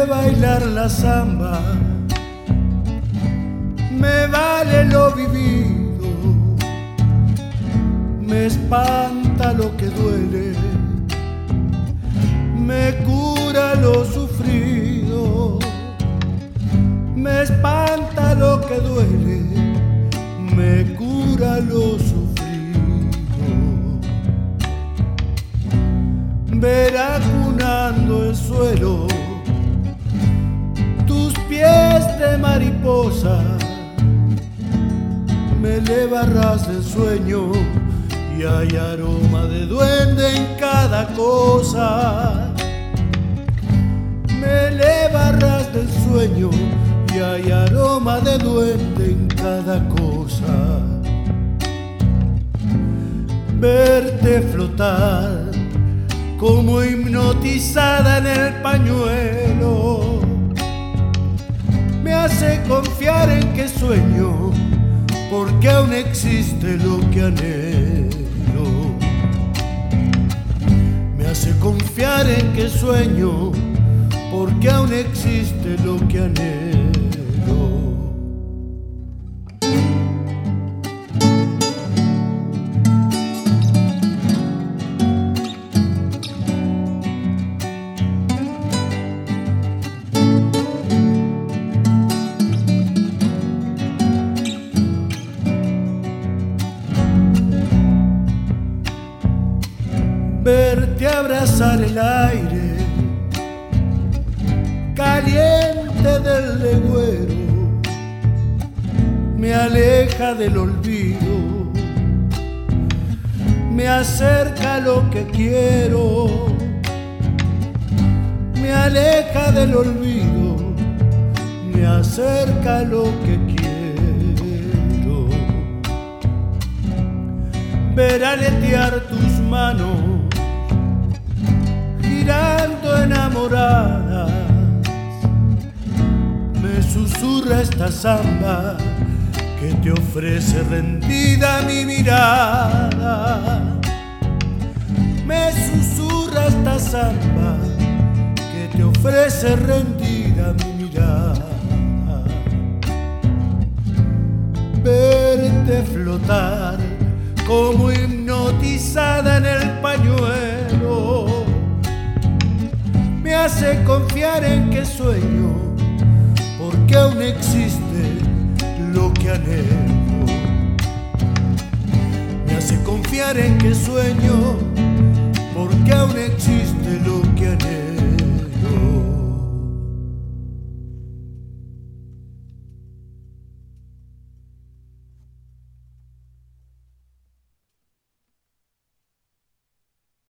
bailar la samba, me vale lo vivido, me espanta lo que duele, me cura lo sufrido, me espanta lo que duele, me cura lo sufrido. Ver acunando el suelo tus pies de mariposa, me eleva ras del sueño y hay aroma de duende en cada cosa. Me eleva ras del sueño y hay aroma de duende en cada cosa. Verte flotar como hipnotizada en el pañuelo me hace confiar en que sueño, porque aún existe lo que anhelo. Me hace confiar en que sueño, porque aún existe lo que anhelo. Verte abrazar el aire caliente del legüero me aleja del olvido, me acerca a lo que quiero, me aleja del olvido, me acerca a lo que quiero. Ver aletear tus manos girando enamoradas, me susurra esta samba que te ofrece rendida mi mirada. Me susurra esta samba que te ofrece rendida mi mirada. Verte flotar como hipnotizada en el pañuelo me hace confiar en que sueño, porque aún existe lo que anhelo. Me hace confiar en que sueño, porque aún existe lo que anhelo.